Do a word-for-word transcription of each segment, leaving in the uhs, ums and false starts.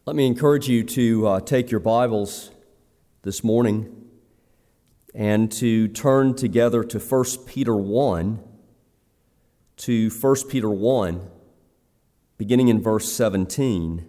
Let me encourage you to uh, take your Bibles this morning and to turn together to First Peter one, to First Peter one, beginning in verse seventeen.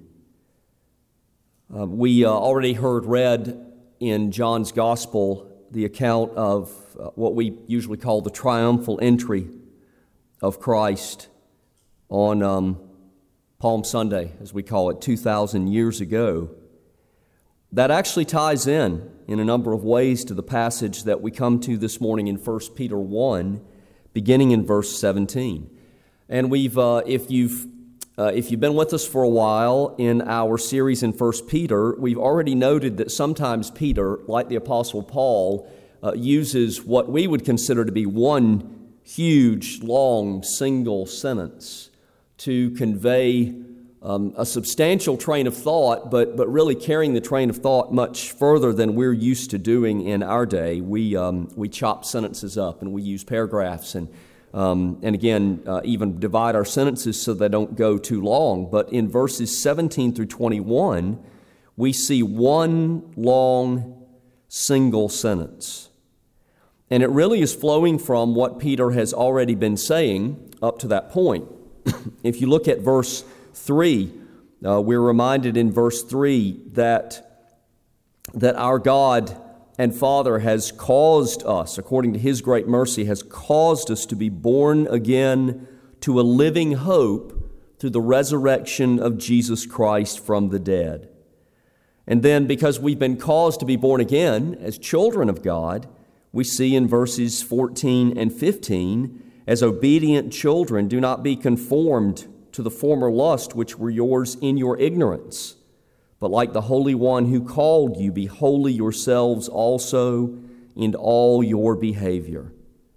Uh, we uh, already heard read in John's Gospel the account of uh, what we usually call the triumphal entry of Christ on um, Palm Sunday, as we call it, two thousand years ago. That actually ties in in a number of ways to the passage that we come to this morning in First Peter one, beginning in verse seventeen. And we've, uh, if you've uh, if you've been with us for a while in our series in First Peter, we've already noted that sometimes Peter, like the Apostle Paul, uh, uses what we would consider to be one huge, long, single sentence to convey um, a substantial train of thought, but but really carrying the train of thought much further than we're used to doing in our day. We um, we chop sentences up and we use paragraphs and um, and again uh, even divide our sentences so they don't go too long. But in verses seventeen through twenty-one, we see one long single sentence, and it really is flowing from what Peter has already been saying up to that point. If you look at verse three, uh, we're reminded in verse three that, that our God and Father has caused us, according to His great mercy, has caused us to be born again to a living hope through the resurrection of Jesus Christ from the dead. And then because we've been caused to be born again as children of God, we see in verses fourteen and fifteen, as obedient children, do not be conformed to the former lust which were yours in your ignorance, but like the Holy One who called you, be holy yourselves also in all your behavior.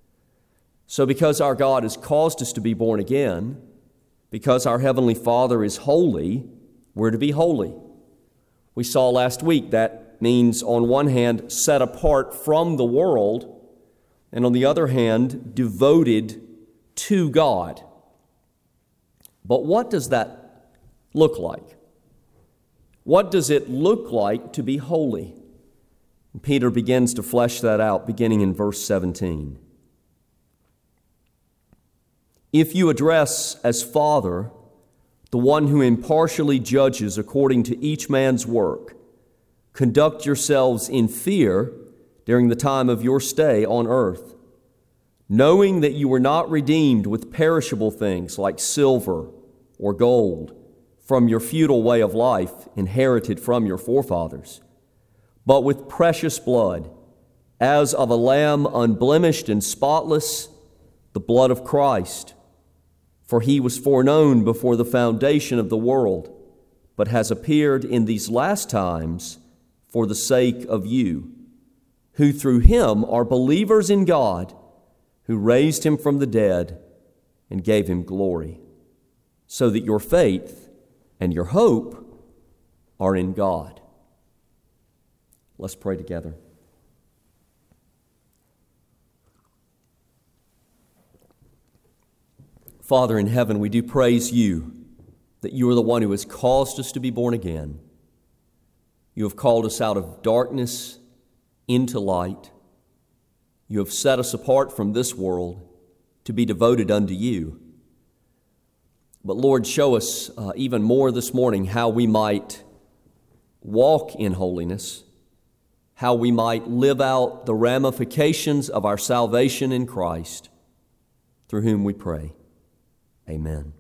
So because our God has caused us to be born again, because our Heavenly Father is holy, we're to be holy. We saw last week that means, on one hand, set apart from the world, and on the other hand, devoted to God. But what does that look like? What does it look like to be holy? And Peter begins to flesh that out, beginning in verse seventeen. If you address as Father the one who impartially judges according to each man's work, conduct yourselves in fear during the time of your stay on earth, knowing that you were not redeemed with perishable things like silver or gold from your futile way of life inherited from your forefathers, but with precious blood, as of a lamb unblemished and spotless, the blood of Christ. For He was foreknown before the foundation of the world, but has appeared in these last times for the sake of you, who through Him are believers in God, who raised Him from the dead and gave Him glory, so that your faith and your hope are in God. Let's pray together. Father in heaven, we do praise You that You are the one who has caused us to be born again. You have called us out of darkness into light. You have set us apart from this world to be devoted unto You. But Lord, show us uh, even more this morning how we might walk in holiness, how we might live out the ramifications of our salvation in Christ, through whom we pray. Amen.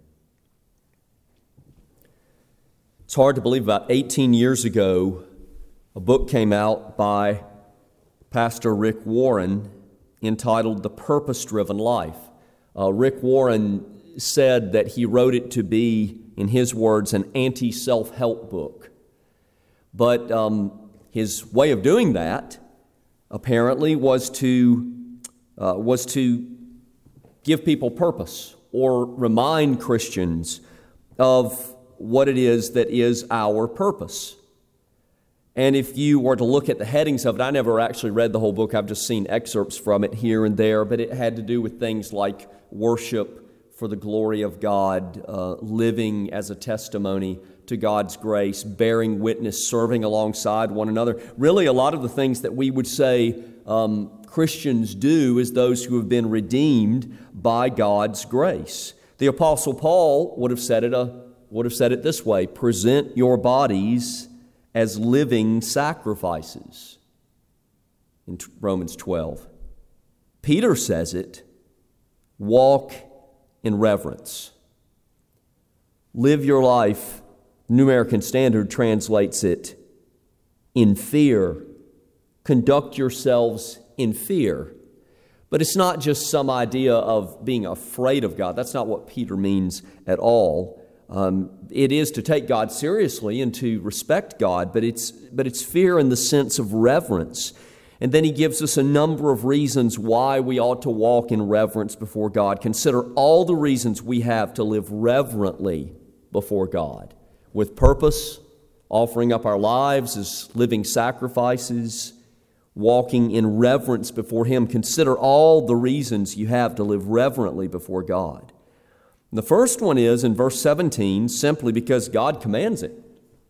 It's hard to believe about eighteen years ago, a book came out by Pastor Rick Warren entitled The Purpose-Driven Life. Uh, Rick Warren said that he wrote it to be, in his words, an anti-self-help book. But um, his way of doing that, apparently, was to uh, was to give people purpose or remind Christians of what it is that is our purpose. And if you were to look at the headings of it, I never actually read the whole book. I've just seen excerpts from it here and there, but it had to do with things like worship for the glory of God, uh, living as a testimony to God's grace, bearing witness, serving alongside one another. Really, a lot of the things that we would say um, Christians do as those who have been redeemed by God's grace. The Apostle Paul would have said it, uh, would have said it this way: present your bodies as living sacrifices, in Romans twelve. Peter says it: walk in reverence. Live your life, New American Standard translates it, in fear. Conduct yourselves in fear. But it's not just some idea of being afraid of God. That's not what Peter means at all. Um, it is to take God seriously and to respect God, but it's but it's fear in the sense of reverence. And then he gives us a number of reasons why we ought to walk in reverence before God. Consider all the reasons we have to live reverently before God, with purpose, offering up our lives as living sacrifices, walking in reverence before Him. Consider all the reasons you have to live reverently before God. The first one is in verse seventeen, simply because God commands it.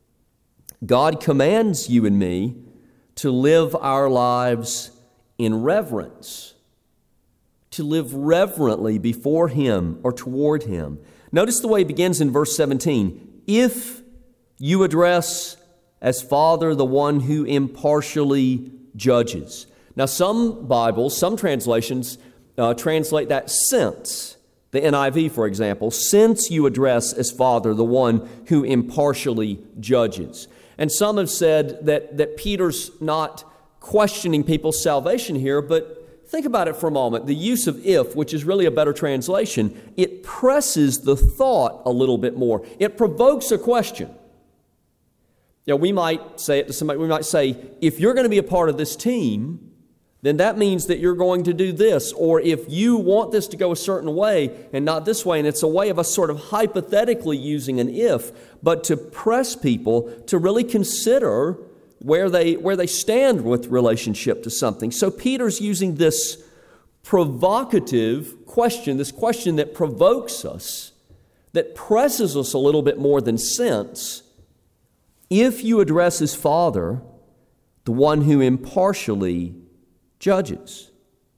God commands you and me to live our lives in reverence, to live reverently before Him or toward Him. Notice the way it begins in verse seventeen. If you address as Father the one who impartially judges. Now, some Bibles, some translations uh, translate that since. The N I V, for example, since you address as Father the one who impartially judges. And some have said that, that Peter's not questioning people's salvation here, but think about it for a moment. The use of if, which is really a better translation, it presses the thought a little bit more. It provokes a question. You know, we might say it to somebody, we might say, if you're going to be a part of this team, then that means that you're going to do this. Or if you want this to go a certain way and not this way, and it's a way of us sort of hypothetically using an if, but to press people to really consider where they, where they stand with relationship to something. So Peter's using this provocative question, this question that provokes us, that presses us a little bit more than sense. If you address as Father, the one who impartially judges.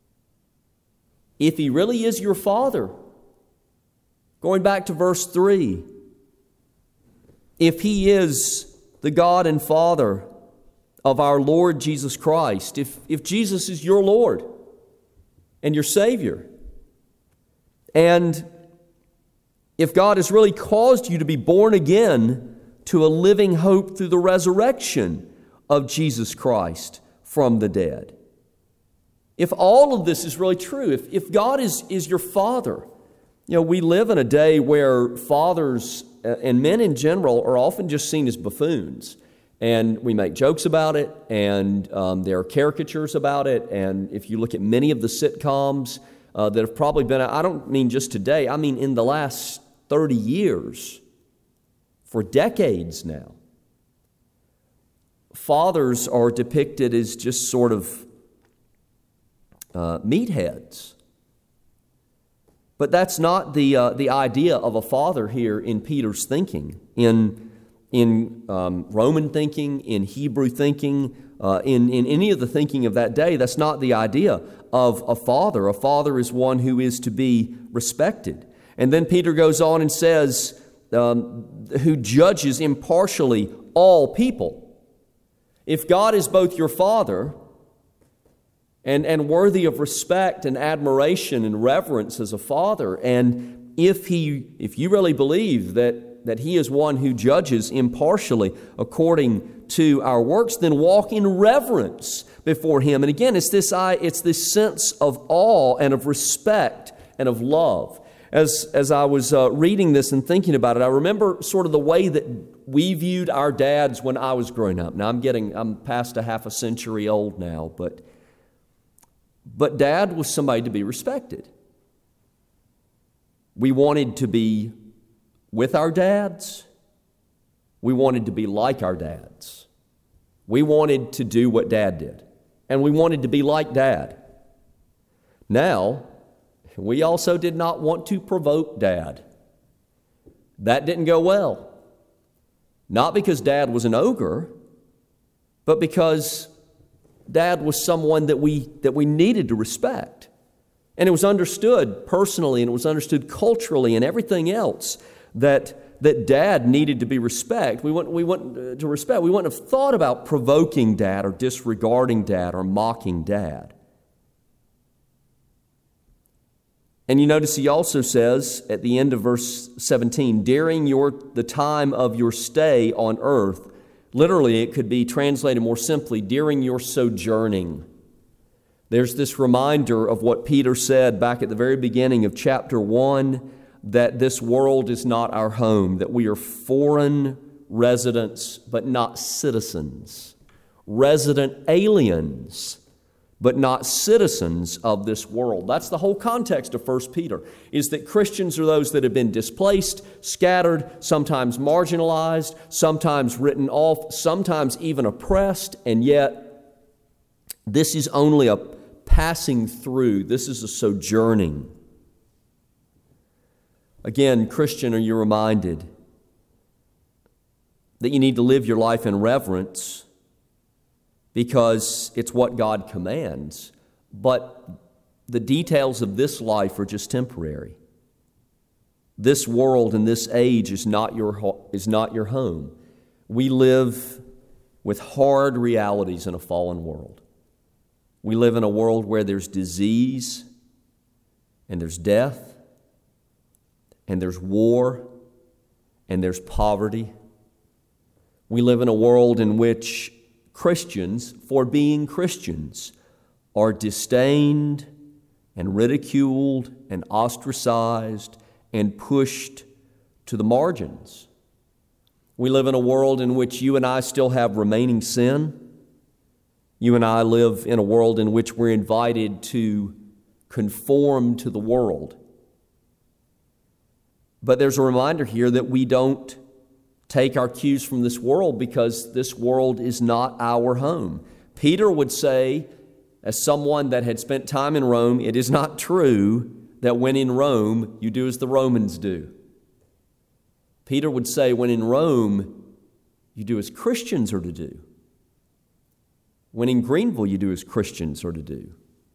If He really is your Father, going back to verse three, if He is the God and Father of our Lord Jesus Christ, if, if Jesus is your Lord and your Savior, and if God has really caused you to be born again to a living hope through the resurrection of Jesus Christ from the dead, if all of this is really true, if, if God is, is your Father, you know, we live in a day where fathers and men in general are often just seen as buffoons. And we make jokes about it, and um, there are caricatures about it. And if you look at many of the sitcoms uh, that have probably been, I don't mean just today, I mean in the last thirty years, for decades now, fathers are depicted as just sort of uh, meatheads. But that's not the uh, the idea of a father here in Peter's thinking. In in um, Roman thinking, in Hebrew thinking, uh, in, in any of the thinking of that day, that's not the idea of a father. A father is one who is to be respected. And then Peter goes on and says, um, who judges impartially all people. If God is both your Father and, and worthy of respect and admiration and reverence as a father, and if he if you really believe that that He is one who judges impartially according to our works, then walk in reverence before Him. And again, it's this it's this sense of awe and of respect and of love. As as I was uh, reading this and thinking about it, I remember sort of the way that we viewed our dads when I was growing up. Now I'm getting I'm past a half a century old now, but but Dad was somebody to be respected. We wanted to be with our dads. We wanted to be like our dads. We wanted to do what Dad did. And we wanted to be like Dad. Now, we also did not want to provoke Dad. That didn't go well. Not because Dad was an ogre, but because Dad was someone that we that we needed to respect. And it was understood personally, and it was understood culturally and everything else that that Dad needed to be respected. We wouldn't, we wouldn't to respect. We wouldn't have thought about provoking Dad or disregarding Dad or mocking Dad. And you notice he also says at the end of verse seventeen, during your the time of your stay on earth, literally it could be translated more simply, during your sojourning. There's this reminder of what Peter said back at the very beginning of chapter one, that this world is not our home, that we are foreign residents but not citizens, resident aliens but not citizens of this world. That's the whole context of First Peter, is that Christians are those that have been displaced, scattered, sometimes marginalized, sometimes written off, sometimes even oppressed, and yet this is only a passing through. This is a sojourning. Again, Christian, are you reminded that you need to live your life in reverence because it's what God commands, but the details of this life are just temporary. This world and this age is not your ho- is not your home. We live with hard realities in a fallen world. We live in a world where there's disease and there's death and there's war and there's poverty. We live in a world in which Christians, for being Christians, are disdained and ridiculed and ostracized and pushed to the margins. We live in a world in which you and I still have remaining sin. You and I live in a world in which we're invited to conform to the world. But there's a reminder here that we don't take our cues from this world because this world is not our home. Peter would say, as someone that had spent time in Rome, it is not true that when in Rome, you do as the Romans do. Peter would say, when in Rome, you do as Christians are to do. When in Greenville, you do as Christians are to do.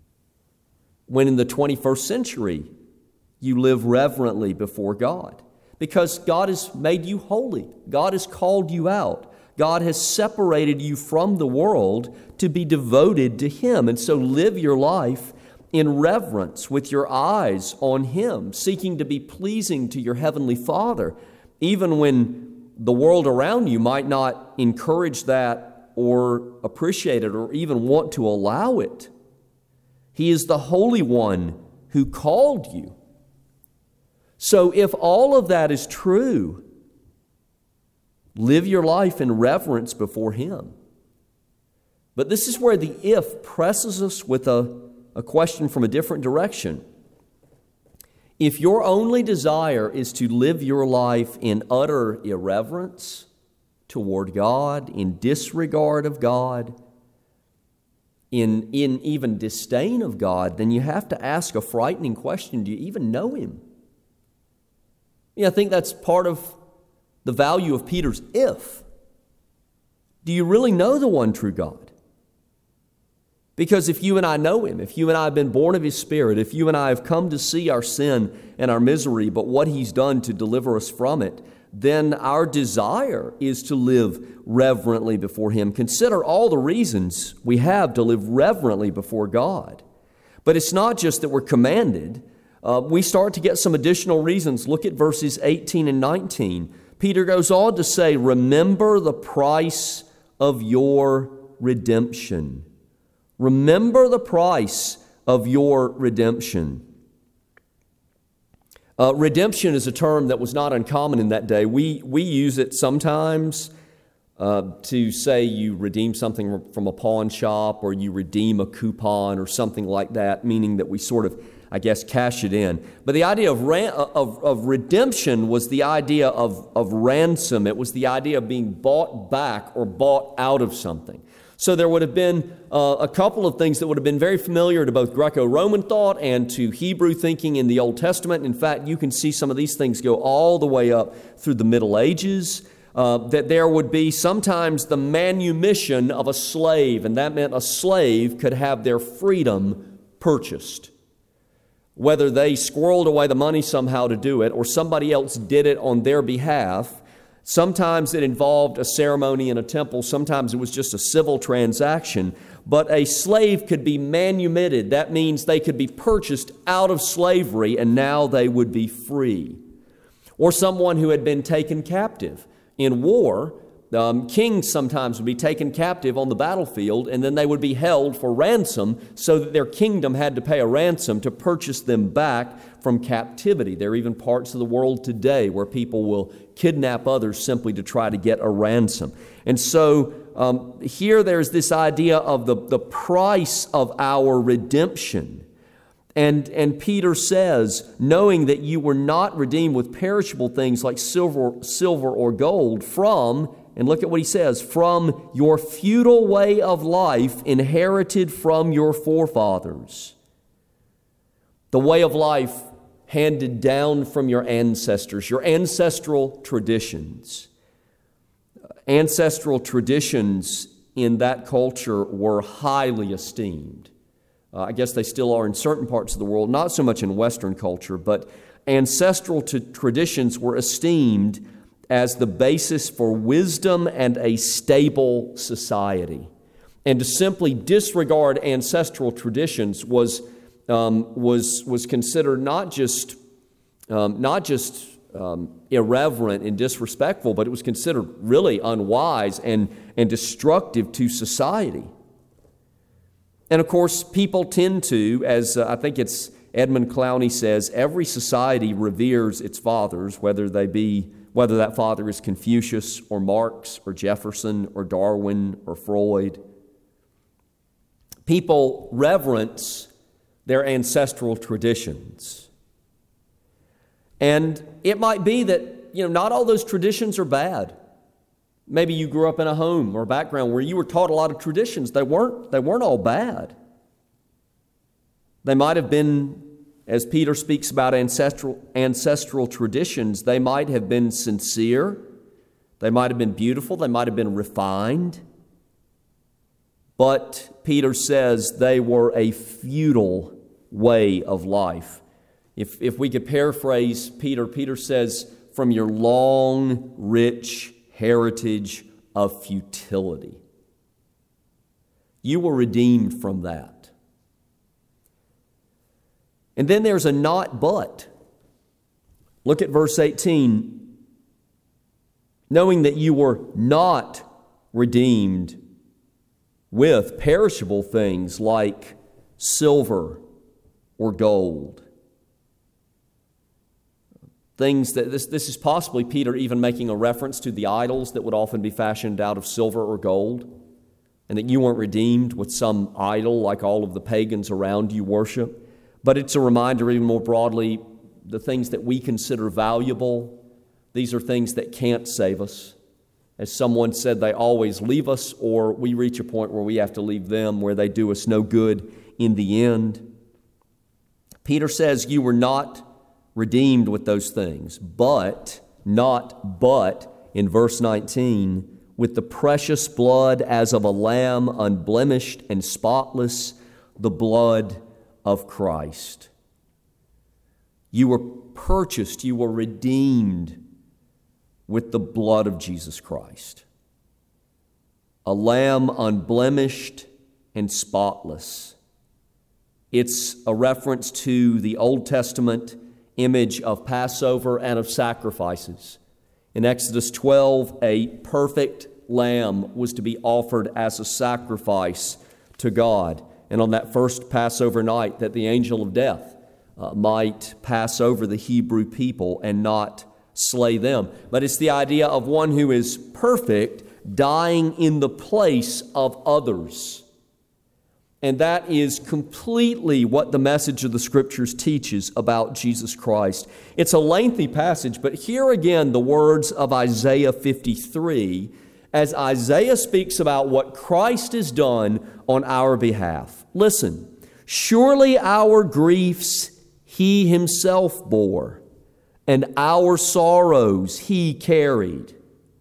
When in the twenty-first century, you live reverently before God. Because God has made you holy. God has called you out. God has separated you from the world to be devoted to Him. And so live your life in reverence with your eyes on Him, seeking to be pleasing to your Heavenly Father, even when the world around you might not encourage that or appreciate it or even want to allow it. He is the Holy One who called you. So if all of that is true, live your life in reverence before Him. But this is where the if presses us with a, a question from a different direction. If your only desire is to live your life in utter irreverence toward God, in disregard of God, in, in even disdain of God, then you have to ask a frightening question. Do you even know Him? Yeah, I think that's part of the value of Peter's if. Do you really know the one true God? Because if you and I know Him, if you and I have been born of His Spirit, if you and I have come to see our sin and our misery, but what He's done to deliver us from it, then our desire is to live reverently before Him. Consider all the reasons we have to live reverently before God. But it's not just that we're commanded. Uh, we start to get some additional reasons. Look at verses eighteen and nineteen. Peter goes on to say, remember the price of your redemption. Remember the price of your redemption. Uh, redemption is a term that was not uncommon in that day. We, we use it sometimes uh, to say you redeem something from a pawn shop or you redeem a coupon or something like that, meaning that we sort of, I guess, cash it in. But the idea of, ran- of, of redemption was the idea of, of ransom. It was the idea of being bought back or bought out of something. So there would have been uh, a couple of things that would have been very familiar to both Greco-Roman thought and to Hebrew thinking in the Old Testament. In fact, you can see some of these things go all the way up through the Middle Ages. uh, that there would be sometimes the manumission of a slave, and that meant a slave could have their freedom purchased. Whether they squirreled away the money somehow to do it, or somebody else did it on their behalf. Sometimes it involved a ceremony in a temple. Sometimes it was just a civil transaction. But a slave could be manumitted. That means they could be purchased out of slavery, and now they would be free. Or someone who had been taken captive in war. Um, kings sometimes would be taken captive on the battlefield, and then they would be held for ransom so that their kingdom had to pay a ransom to purchase them back from captivity. There are even parts of the world today where people will kidnap others simply to try to get a ransom. And so um, here there's this idea of the, the price of our redemption. And, and Peter says, knowing that you were not redeemed with perishable things like silver, silver or gold from, and look at what he says, from your futile way of life inherited from your forefathers. The way of life handed down from your ancestors, your ancestral traditions. Ancestral traditions in that culture were highly esteemed. Uh, I guess they still are in certain parts of the world, not so much in Western culture, but ancestral t- traditions were esteemed as the basis for wisdom and a stable society. And to simply disregard ancestral traditions was um, was was considered not just um, not just um, irreverent and disrespectful, but it was considered really unwise and and destructive to society. And of course, people tend to, as uh, I think it's Edmund Clowney says, every society reveres its fathers, whether they be whether that father is Confucius or Marx or Jefferson or Darwin or Freud. People reverence their ancestral traditions. And it might be that, you know, not all those traditions are bad. Maybe you grew up in a home or a background where you were taught a lot of traditions. They weren't, they weren't all bad. They might have been, as Peter speaks about ancestral, ancestral traditions, they might have been sincere. They might have been beautiful. They might have been refined. But Peter says they were a futile way of life. If, if we could paraphrase Peter, Peter says, from your long, rich heritage of futility. You were redeemed from that. And then there's a not but. Look at verse eighteen. Knowing that you were not redeemed with perishable things like silver or gold. Things that, this, this is possibly Peter even making a reference to the idols that would often be fashioned out of silver or gold, and that you weren't redeemed with some idol like all of the pagans around you worship. But it's a reminder, even more broadly, the things that we consider valuable, these are things that can't save us. As someone said, they always leave us, or we reach a point where we have to leave them, where they do us no good in the end. Peter says you were not redeemed with those things, but, not but, in verse nineteen, with the precious blood as of a lamb, unblemished and spotless, the blood of Christ. You were purchased, you were redeemed with the blood of Jesus Christ. A lamb unblemished and spotless. It's a reference to the Old Testament image of Passover and of sacrifices. In Exodus twelve, a perfect lamb was to be offered as a sacrifice to God. And on that first Passover night, that the angel of death uh, might pass over the Hebrew people and not slay them. But it's the idea of one who is perfect dying in the place of others. And that is completely what the message of the Scriptures teaches about Jesus Christ. It's a lengthy passage, but here again the words of Isaiah fifty-three, as Isaiah speaks about what Christ has done on our behalf. Listen, surely our griefs He Himself bore, and our sorrows He carried.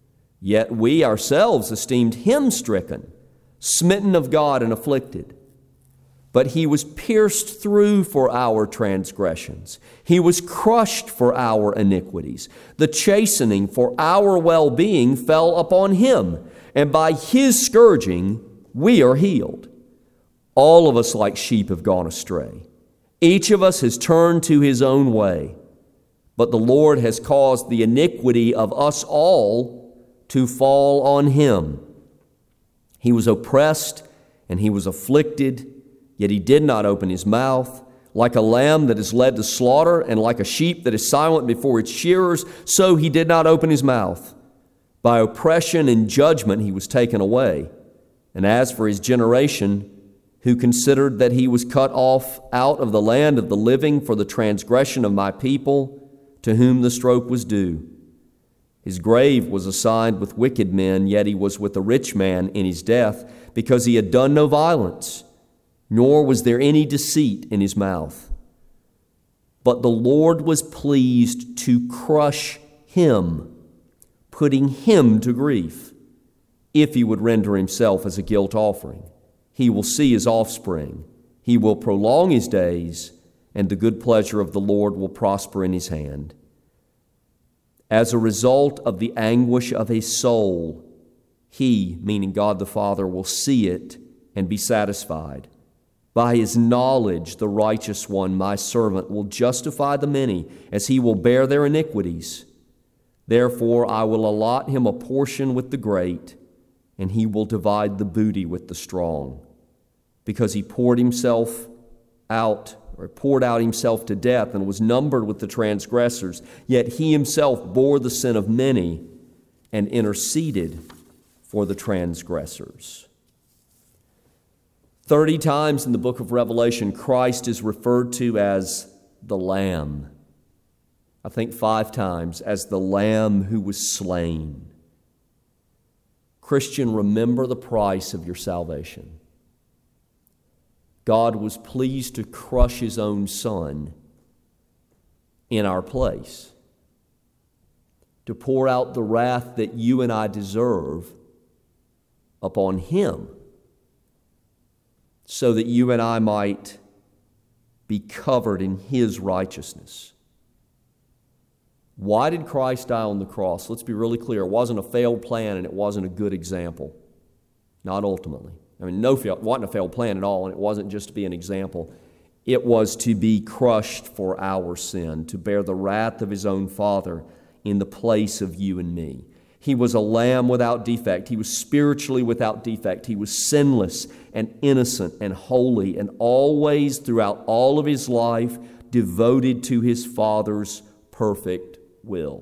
Yet we ourselves esteemed him stricken, smitten of God, and afflicted. But he was pierced through for our transgressions. He was crushed for our iniquities. The chastening for our well-being fell upon him, and by his scourging we are healed. All of us like sheep have gone astray. Each of us has turned to his own way. But the Lord has caused the iniquity of us all to fall on him. He was oppressed and he was afflicted, yet he did not open his mouth. Like a lamb that is led to slaughter, and like a sheep that is silent before its shearers, so he did not open his mouth. By oppression and judgment he was taken away. And as for his generation, who considered that he was cut off out of the land of the living for the transgression of my people, to whom the stroke was due. His grave was assigned with wicked men, yet he was with a rich man in his death, because he had done no violence, nor was there any deceit in his mouth. But the Lord was pleased to crush him, putting him to grief. If he would render himself as a guilt offering, he will see his offspring. He will prolong his days, and the good pleasure of the Lord will prosper in his hand. As a result of the anguish of his soul, he, meaning God the Father, will see it and be satisfied. By his knowledge, the righteous one, my servant, will justify the many, as he will bear their iniquities. Therefore, I will allot him a portion with the great, and he will divide the booty with the strong. Because he poured himself out, or poured out himself to death, and was numbered with the transgressors, yet he himself bore the sin of many and interceded for the transgressors. Thirty times in the book of Revelation, Christ is referred to as the Lamb. I think five times as the Lamb who was slain. Christian, remember the price of your salvation. God was pleased to crush his own Son in our place, to pour out the wrath that you and I deserve upon him, so that you and I might be covered in his righteousness. Why did Christ die on the cross? Let's be really clear. It wasn't a failed plan and it wasn't a good example. Not ultimately. I mean, no, it wasn't a failed plan at all, and it wasn't just to be an example. It was to be crushed for our sin, to bear the wrath of his own Father in the place of you and me. He was a lamb without defect. He was spiritually without defect. He was sinless and innocent and holy, and always throughout all of his life devoted to his Father's perfect will,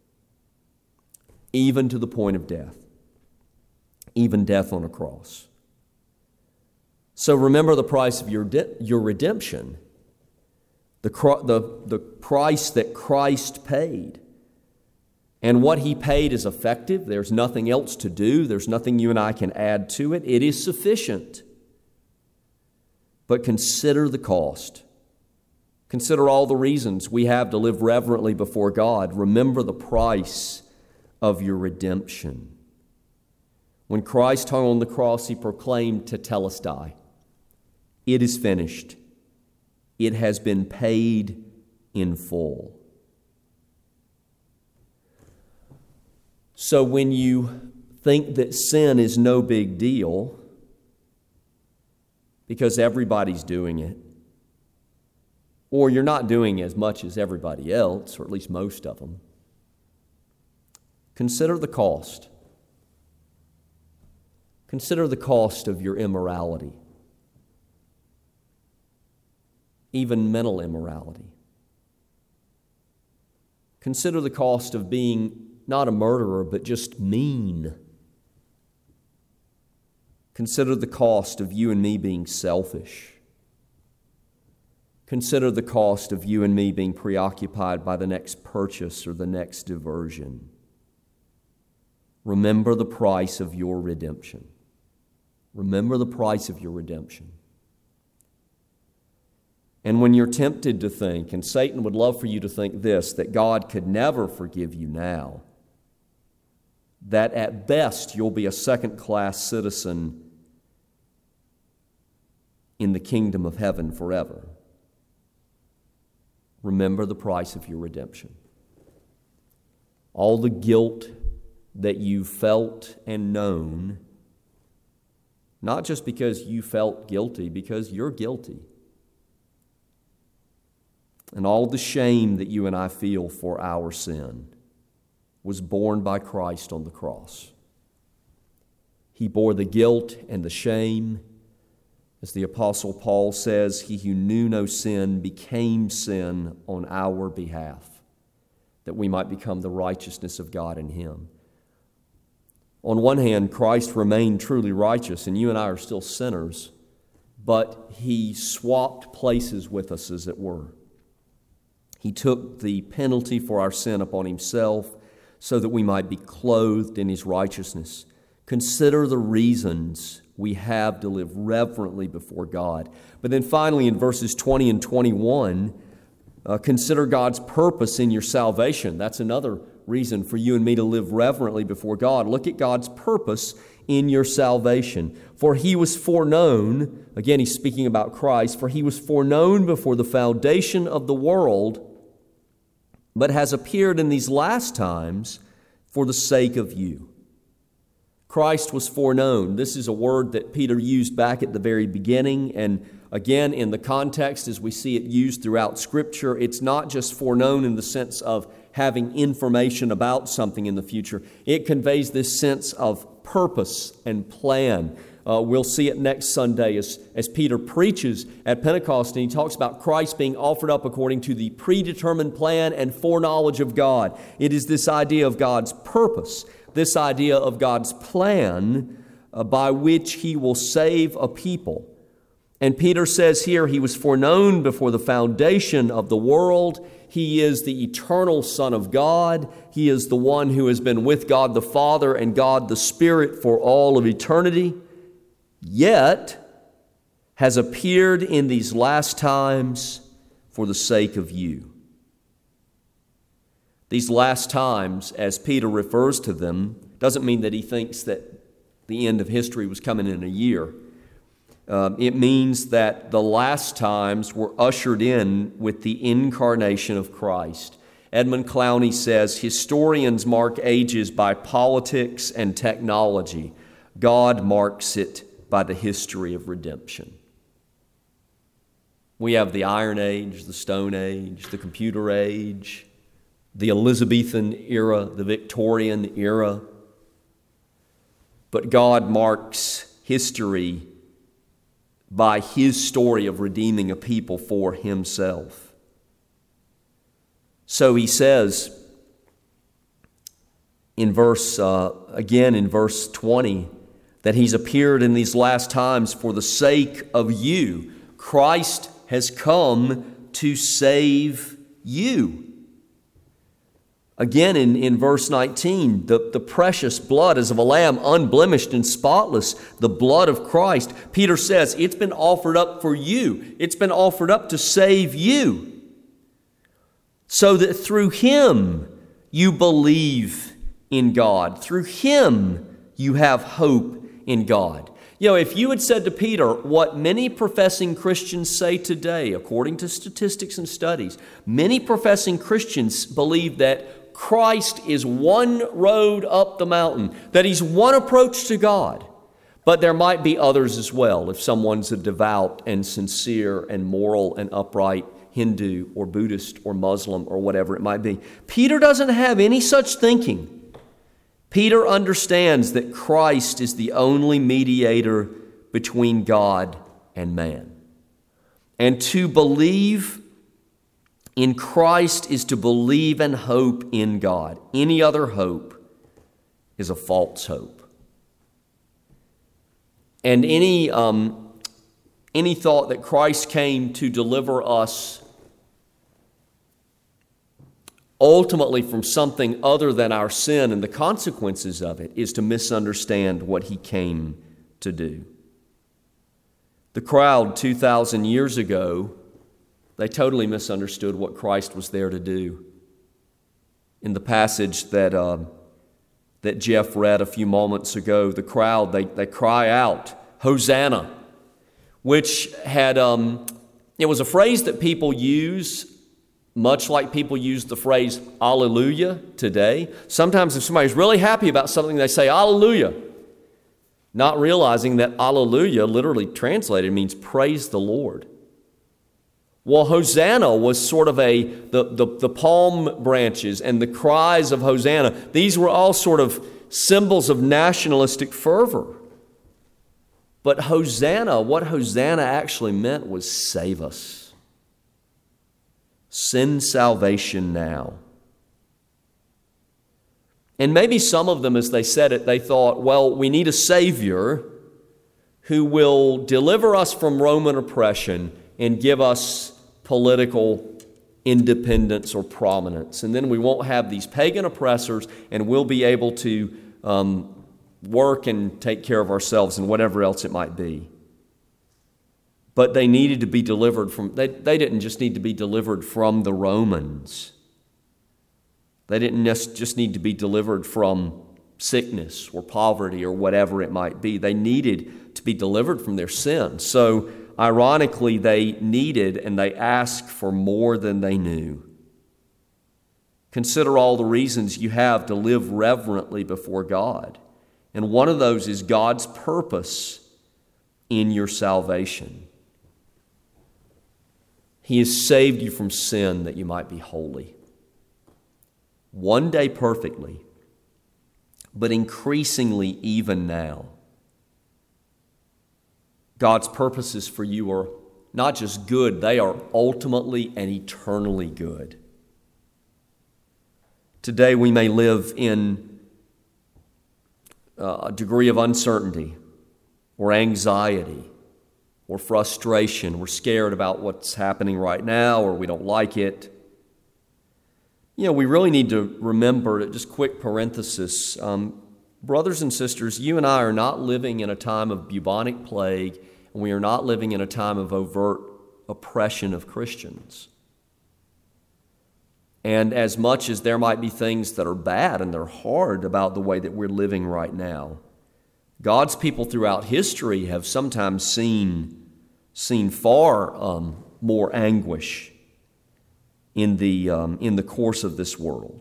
even to the point of death, even death on a cross. So remember the price of your de- your redemption, the, cr- the, the price that Christ paid. And what he paid is effective. There's nothing else to do. There's nothing you and I can add to it. It is sufficient. But consider the cost. Consider all the reasons we have to live reverently before God. Remember the price of your redemption. When Christ hung on the cross, he proclaimed tetelestai. It is finished. It has been paid in full. So when you think that sin is no big deal, because everybody's doing it, or you're not doing as much as everybody else, or at least most of them, consider the cost. Consider the cost of your immorality, even mental immorality. Consider the cost of being not a murderer, but just mean. Consider the cost of you and me being selfish. Consider the cost of you and me being preoccupied by the next purchase or the next diversion. Remember the price of your redemption. Remember the price of your redemption. And when you're tempted to think, and Satan would love for you to think this, that God could never forgive you now, that at best you'll be a second-class citizen in the kingdom of heaven forever. Remember the price of your redemption. All the guilt that you felt and known, not just because you felt guilty, because you're guilty. And all the shame that you and I feel for our sin was borne by Christ on the cross. He bore the guilt and the shame. As the Apostle Paul says, he who knew no sin became sin on our behalf, that we might become the righteousness of God in him. On one hand, Christ remained truly righteous, and you and I are still sinners, but he swapped places with us, as it were. He took the penalty for our sin upon himself so that we might be clothed in his righteousness. Consider the reasons we have to live reverently before God. But then finally in verses twenty and twenty-one, uh, consider God's purpose in your salvation. That's another reason for you and me to live reverently before God. Look at God's purpose in your salvation. For he was foreknown, again he's speaking about Christ, for he was foreknown before the foundation of the world, but has appeared in these last times for the sake of you. Christ was foreknown. This is a word that Peter used back at the very beginning, and again, in the context as we see it used throughout Scripture, it's not just foreknown in the sense of having information about something in the future. It conveys this sense of purpose and plan. Uh, we'll see it next Sunday as, as Peter preaches at Pentecost, and he talks about Christ being offered up according to the predetermined plan and foreknowledge of God. It is this idea of God's purpose, this idea of God's plan uh, by which he will save a people. And Peter says here he was foreknown before the foundation of the world. He is the eternal Son of God. He is the one who has been with God the Father and God the Spirit for all of eternity, yet has appeared in these last times for the sake of you. These last times, as Peter refers to them, doesn't mean that he thinks that the end of history was coming in a year. Um, it means that the last times were ushered in with the incarnation of Christ. Edmund Clowney says, historians mark ages by politics and technology. God marks it by the history of redemption. We have the Iron Age, the Stone Age, the Computer Age, the Elizabethan era, the Victorian era. But God marks history by his story of redeeming a people for himself. So he says in verse, uh, again in verse twenty, that he's appeared in these last times for the sake of you. Christ has come to save you. Again, in, in verse nineteen, the, the precious blood as of a lamb, unblemished and spotless, the blood of Christ. Peter says it's been offered up for you. It's been offered up to save you, so that through him you believe in God. Through him you have hope in God. You know, if you had said to Peter what many professing Christians say today, according to statistics and studies, many professing Christians believe that Christ is one road up the mountain, that he's one approach to God. But there might be others as well, if someone's a devout and sincere and moral and upright Hindu or Buddhist or Muslim or whatever it might be. Peter doesn't have any such thinking. Peter understands that Christ is the only mediator between God and man. And to believe in Christ is to believe and hope in God. Any other hope is a false hope. And any, um, any thought that Christ came to deliver us ultimately from something other than our sin and the consequences of it is to misunderstand what he came to do. The crowd two thousand years ago, they totally misunderstood what Christ was there to do. In the passage that uh, that Jeff read a few moments ago, the crowd, they, they cry out, Hosanna, which had, um, it was a phrase that people use much like people use the phrase Alleluia today. Sometimes if somebody's really happy about something, they say Alleluia, not realizing that Alleluia, literally translated, means praise the Lord. Well, Hosanna was sort of a, the, the, the palm branches and the cries of Hosanna, these were all sort of symbols of nationalistic fervor. But Hosanna, what Hosanna actually meant was save us. Send salvation now. And maybe some of them, as they said it, they thought, well, we need a Savior who will deliver us from Roman oppression and give us political independence or prominence. And then we won't have these pagan oppressors, and we'll be able to um, work and take care of ourselves and whatever else it might be. But they needed to be delivered from, they, they didn't just need to be delivered from the Romans. They didn't just need to be delivered from sickness or poverty or whatever it might be. They needed to be delivered from their sin. So, ironically, they needed and they asked for more than they knew. Consider all the reasons you have to live reverently before God. And one of those is God's purpose in your salvation. He has saved you from sin that you might be holy. One day perfectly, but increasingly even now. God's purposes for you are not just good, they are ultimately and eternally good. Today we may live in a degree of uncertainty or anxiety or frustration. We're scared about what's happening right now, or we don't like it. You know, we really need to remember, just quick parenthesis, um, brothers and sisters, you and I are not living in a time of bubonic plague, and we are not living in a time of overt oppression of Christians. And as much as there might be things that are bad and they're hard about the way that we're living right now, God's people throughout history have sometimes seen, seen far um, more anguish in the, um, in the course of this world.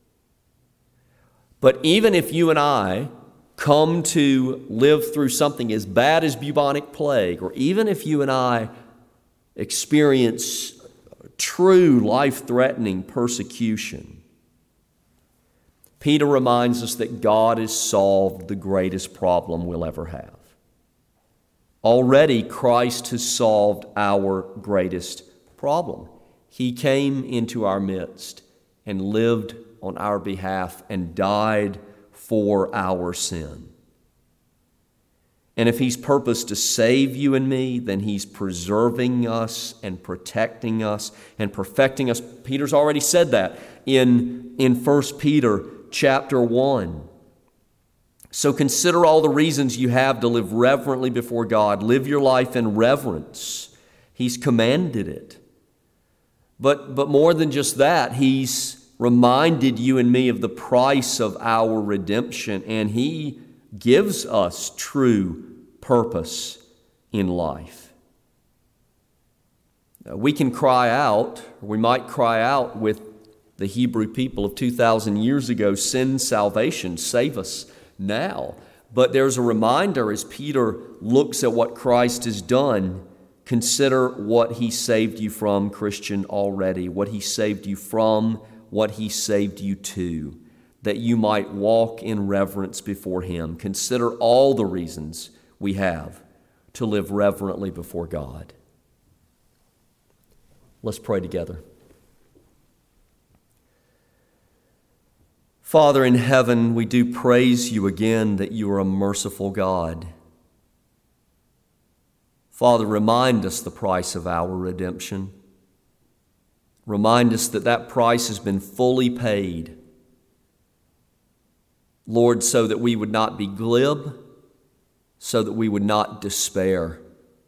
But even if you and I come to live through something as bad as bubonic plague, or even if you and I experience true life-threatening persecution, Peter reminds us that God has solved the greatest problem we'll ever have. Already, Christ has solved our greatest problem. He came into our midst and lived on our behalf and died for our sin. And if He's purposed to save you and me, then He's preserving us and protecting us and perfecting us. Peter's already said that in, in First Peter chapter one. So consider all the reasons you have to live reverently before God. Live your life in reverence. He's commanded it. But, but more than just that, He's reminded you and me of the price of our redemption, and He gives us true purpose in life. We can cry out, or we might cry out with the Hebrew people of two thousand years ago, send salvation, save us now. But there's a reminder as Peter looks at what Christ has done, consider what He saved you from, Christian, already, what He saved you from, what He saved you to, that you might walk in reverence before Him. Consider all the reasons we have to live reverently before God. Let's pray together. Father in heaven, we do praise You again that You are a merciful God. Father, remind us the price of our redemption. Remind us that that price has been fully paid. Lord, so that we would not be glib, so that we would not despair,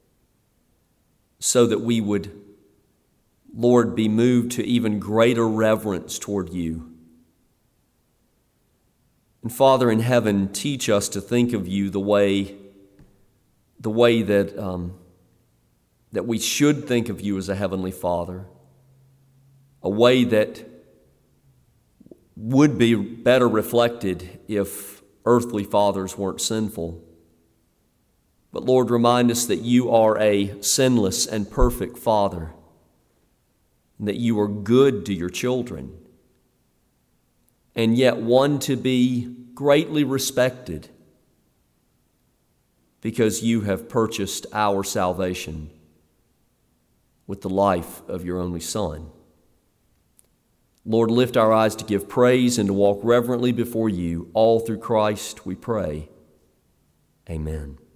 so that we would, Lord, be moved to even greater reverence toward You. And Father in heaven, teach us to think of you the way, the way that, um, that we should think of you as a heavenly Father, a way that would be better reflected if earthly fathers weren't sinful. But Lord, remind us that you are a sinless and perfect Father, and that you are good to your children, and yet one to be greatly respected because you have purchased our salvation with the life of your only Son. Lord, lift our eyes to give praise and to walk reverently before you. All through Christ we pray. Amen.